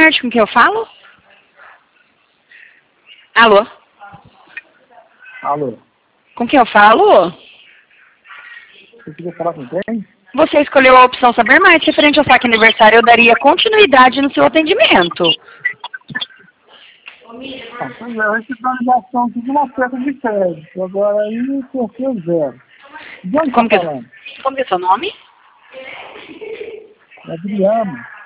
tarde, com quem eu falo? Alô? Alô? Com quem eu falo? Você queria falar com quem? Você escolheu a opção Saber Mais. Referente ao saque aniversário, eu daria continuidade no seu atendimento. Ah, pois é, eu recebi uma ligação aqui de uma oferta de crédito. Agora aí, certeza zero. De onde Como está que, falando? como que é seu nome? É Adriano.